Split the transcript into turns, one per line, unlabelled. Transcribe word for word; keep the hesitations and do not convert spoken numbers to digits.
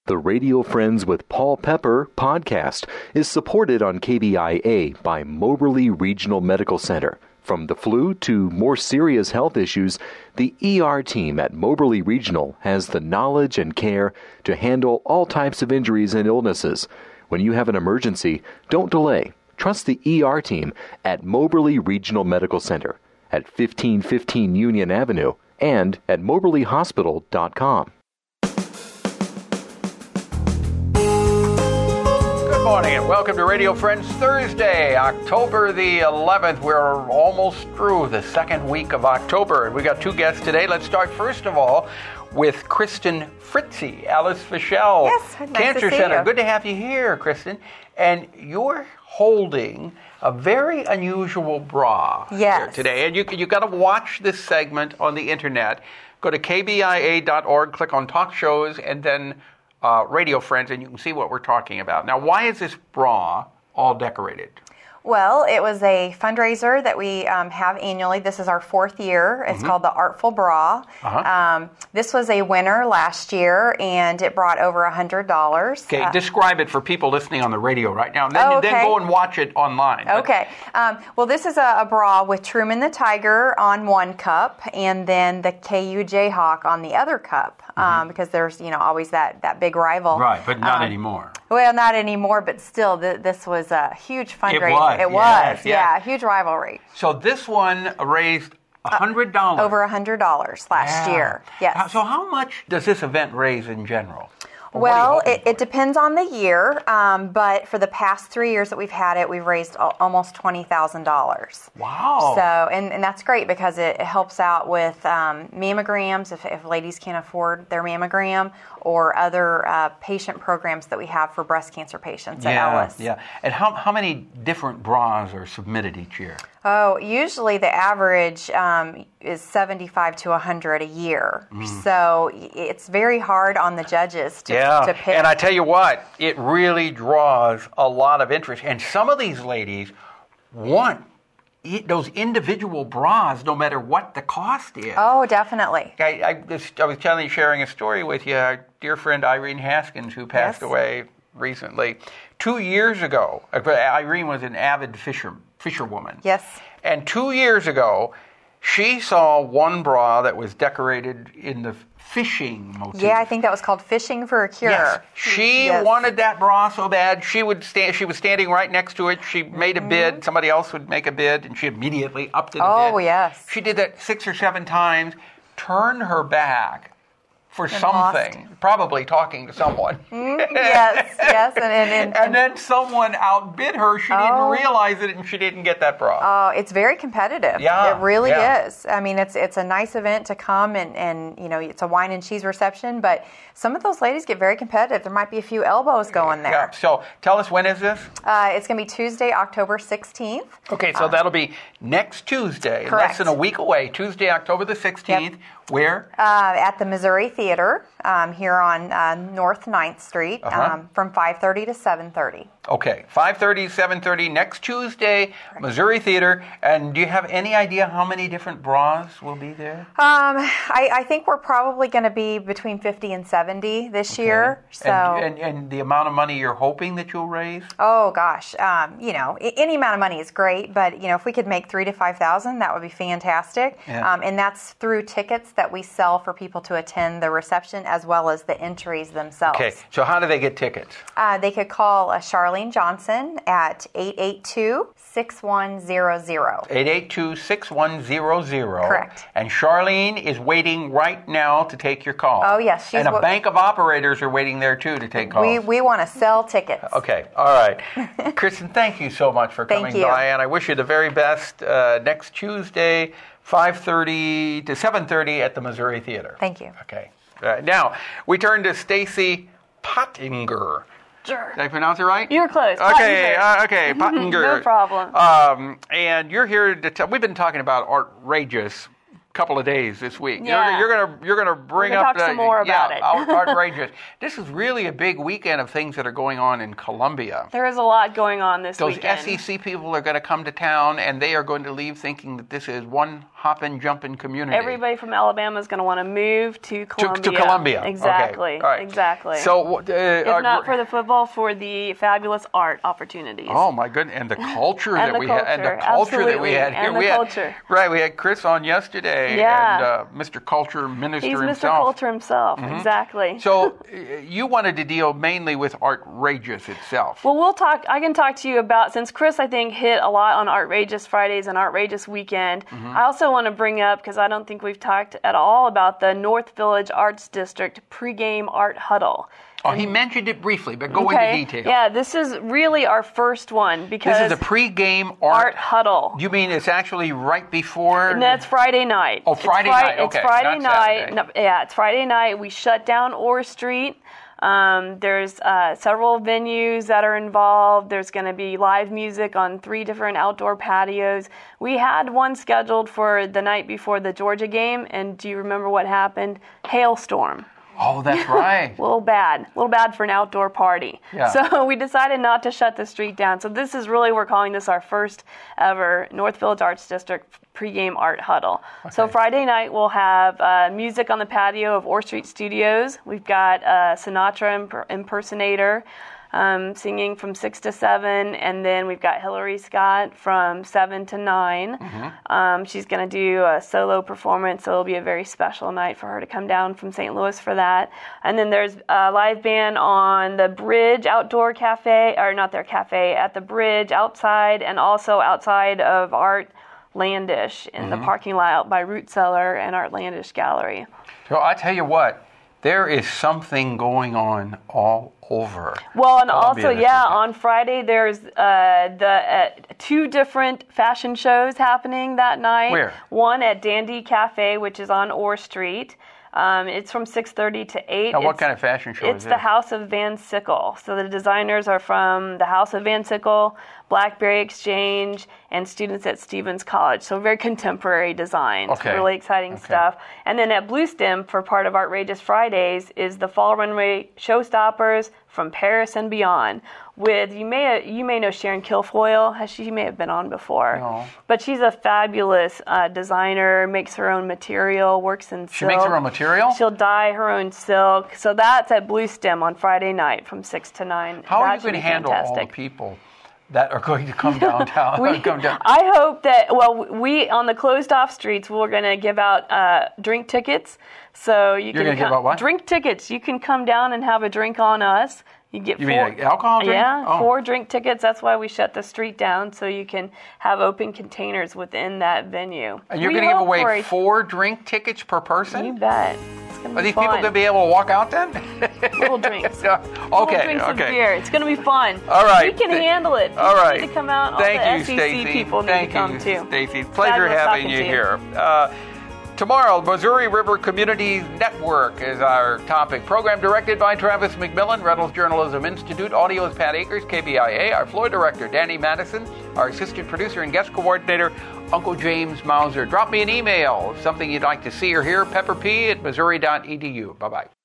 The Radio Friends with Paul Pepper podcast is supported on K B I A by Moberly Regional Medical Center. From the flu to more serious health issues, the E R team at Moberly Regional has the knowledge and care to handle all types of injuries and illnesses. When you have an emergency, don't delay. Trust the E R team at Moberly Regional Medical Center at fifteen fifteen Union Avenue and at moberly hospital dot com.
Good morning and welcome to Radio Friends Thursday, October the eleventh. We're almost through the second week of October, and we got two guests today. Let's start first of all with Kristen Fritze, Alice Fischel,
yes, nice
Cancer
to see
Center.
You.
Good to have you here, Kristen. And you're holding a very unusual bra
yes.
here today, and you you got to watch this segment on the internet. Go to K B I A dot org, click on Talk Shows, and then Uh, Radio Friends, and you can see what we're talking about. Now, why is this bra all decorated?
Well, it was a fundraiser that we um, have annually. This is our fourth year. It's mm-hmm. called the Artful Bra.
Uh-huh.
Um, this was a winner last year, and it brought over one hundred dollars.
Okay,
uh,
describe it for people listening on the radio right now, and then,
oh, okay.
then go and watch it online.
Okay. Um, well, this is a, a bra with Truman the Tiger on one cup, and then the K U Jayhawk on the other cup, mm-hmm. um, because there's, you know, always that, that big rival.
Right, but not
um,
anymore.
Well, not anymore, but still, th- this was a huge fundraiser.
It was.
It
yes,
was,
yes.
yeah, a huge rivalry.
So this one raised one hundred dollars.
Uh, over one hundred dollars last
yeah.
year, yes.
So how much does this event raise in general? Or
well, it, it depends on the year, um, but for the past three years that we've had it, we've raised al- almost twenty thousand dollars.
Wow.
So, and, and that's great because it, it helps out with um, mammograms, if, if ladies can't afford their mammogram, or other uh, patient programs that we have for breast cancer patients at
yeah,
Ellis.
Yeah, and how, how many different bras are submitted each year?
Oh, usually the average um, is seventy-five to one hundred a year. Mm. So it's very hard on the judges to,
yeah.
to pick.
And I tell you what, it really draws a lot of interest. And some of these ladies want those individual bras no matter what the cost is.
Oh, definitely.
I, I, just, I was telling you, sharing a story with you, our dear friend Irene Haskins, who passed
yes.
away recently. Two years ago, Irene was an avid fisher, fisherwoman.
Yes.
And two years ago, she saw one bra that was decorated in the fishing motif.
Yeah, I think that was called Fishing for a Cure.
Yes. She
yes.
wanted that bra so bad. She would stand. She was standing right next to it. She made a mm-hmm. bid. Somebody else would make a bid, and she immediately upped the
oh,
bid.
Oh, yes.
She did that six or seven times, turned her back for
and
something,
lost.
Probably talking to someone.
Mm, yes, yes. And, and, and,
and then someone outbid her. She
oh.
didn't realize it, and she didn't get that bra.
Oh, it's very competitive.
Yeah,
it really
yeah.
is. I mean, it's it's a nice event to come, and, and you know, it's a wine and cheese reception, but some of those ladies get very competitive. There might be a few elbows going there.
Yeah. So tell us, when is this?
Uh, it's going to be Tuesday, October sixteenth.
Okay, so uh, that'll be next Tuesday,
correct.
less than a week away, Tuesday, October the sixteenth.
Yep.
Where?
Uh, at the Missouri Theater um, here on uh, North ninth Street
uh-huh.
um, from five thirty to seven thirty.
Okay, five thirty, seven thirty, next Tuesday, right. Missouri Theater. And do you have any idea how many different bras will be there?
Um, I, I think we're probably going to be between fifty and seventy this
okay.
year. So,
and, and, and the amount of money you're hoping that you'll raise?
Oh, gosh. Um, you know, any amount of money is great, but, you know, if we could make three to five thousand, that would be fantastic.
Yeah.
Um, and that's through tickets that we sell for people to attend the reception as well as the entries themselves.
Okay, so how do they get tickets?
Uh, they could call uh, Charlene Johnson at eight eight two, six one zero zero.
eight eight two, six one zero zero.
Correct.
And Charlene is waiting right now to take your call.
Oh, yes. She's
and a
w-
bank of operators are waiting there, too, to take calls.
We we want to sell tickets.
Okay, all right. Kristen, thank you so much for coming
Thank you.
by, and I wish you the very best uh, next Tuesday, five thirty to seven thirty at the Missouri Theater.
Thank you.
Okay. Uh, now, we turn to Stacy Pottinger.
Sure.
Did I pronounce it right?
You're close.
Okay,
Pottinger.
uh, okay, Pottinger.
No problem.
Um, and you're here to tell, we've been talking about outrageous couple of days this week.
Yeah.
You're, you're gonna you're gonna bring
We're gonna
up
talk
the,
some more about
yeah,
it.
out, outrageous. This is really a big weekend of things that are going on in Columbia.
There is a lot going on this
Those
weekend.
S E C people are going to come to town, and they are going to leave thinking that this is one hopping, jumping community.
Everybody from Alabama is going to want to move to Columbia.
To, to Columbia.
Exactly.
Okay. All right.
Exactly.
So, uh,
if
uh,
not for the football, for the fabulous art opportunities.
Oh my goodness! And the culture
And
that
the
we had, and the
culture,
culture that we
absolutely.
had here.
And the
we had,
culture.
Right, we had Chris on yesterday,
Yeah.
and uh, Mister Culture Minister
He's
himself.
Mister Culture himself.
Mm-hmm.
Exactly.
So, uh, you wanted to deal mainly with Artrageous itself.
Well, we'll talk. I can talk to you about, since Chris, I think, hit a lot on Artrageous Fridays and Artrageous Weekend.
Mm-hmm.
I also want to bring up, because I don't think we've talked at all about the North Village Arts District pregame art huddle.
Oh, he mentioned it briefly, but go
Okay.
into detail.
Yeah, this is really our first one because
This is a pre-game art,
art huddle.
You mean it's actually right before?
And that's Friday night.
Oh, Friday
it's Fri-
night, okay,
It's Friday
not
night.
Saturday.
No, yeah, it's Friday night. We shut down Orr Street. Um, there's uh, several venues that are involved. There's going to be live music on three different outdoor patios. We had one scheduled for the night before the Georgia game, and do you remember what happened? Hailstorm.
Oh, that's right.
A little bad, a little bad for an outdoor party.
Yeah.
So we decided not to shut the street down. So this is really, we're calling this our first ever North Village Arts District pregame art huddle.
Okay.
So Friday night we'll have uh, music on the patio of Orr Street Studios. We've got a Sinatra imp- impersonator um, singing from six to seven, and then we've got Hillary Scott from seven to nine.
Mm-hmm.
Um, she's going to do a solo performance, so it'll be a very special night for her to come down from Saint Louis for that. And then there's a live band on the Bridge Outdoor Cafe, or not their cafe, at the Bridge outside, and also outside of Art Landish in mm-hmm. the parking lot out by Root Cellar and Art Landish Gallery.
So I tell you what, there is something going on all over.
Well, and
Columbia
also, yeah, on Friday there's uh, the uh, two different fashion shows happening that night.
Where?
One at Dandy Cafe, which is on Orr Street. Um, it's from six thirty to eight.
Now, what
it's,
kind of fashion show
it's
is
the
this?
House of Van Sickle. So the designers are from the House of Van Sickle, Blackberry Exchange, and students at Stevens College. So very contemporary designs.
Okay.
Really exciting
Okay.
stuff. And then at Blue Stem, for part of Artrageous Fridays, is the Fall Runway Showstoppers from Paris and Beyond. With you may you may know Sharon Kilfoyle. Has she may have been on before.
No.
But she's a fabulous uh, designer. Makes her own material. Works in silk.
She makes her own material?
She'll dye her own silk. So that's at Blue Stem on Friday night from six to nine.
How
that
are you
should
going to
be
handle
fantastic.
all the people that are going to come downtown?
We,
come down?
I hope that, well, we, on the closed off streets, we're going to give out uh, drink tickets. So you
You're
can
gonna give
come,
out what?
Drink tickets. You can come down and have a drink on us. You get
You
four,
mean like alcohol drink?
Yeah,
Oh.
four drink tickets. That's why we shut the street down, so you can have open containers within that venue.
And you're
We
going to give
hope for
away
a-
four drink tickets per person?
You bet. It's gonna
Are
be
these
fun.
people going to be able to walk out then?
Little drinks.
okay,
Little drinks of
okay.
beer. It's going to be fun.
All right.
We can
Th-
handle it.
All
People
right.
need to come out. All
Thank
the
you,
S E C
Stacy.
people need
Thank
to come
you,
too.
Stacy. Pleasure
Fabulous
having
talking
you
to you.
here. Uh, Tomorrow, Missouri River Community Network is our topic. Program directed by Travis McMillan, Reynolds Journalism Institute. Audio is Pat Akers, K B I A. Our floor director, Danny Madison. Our assistant producer and guest coordinator, Uncle James Mauser. Drop me an email, something you'd like to see or hear, pepperp at missouri dot e d u. Bye-bye.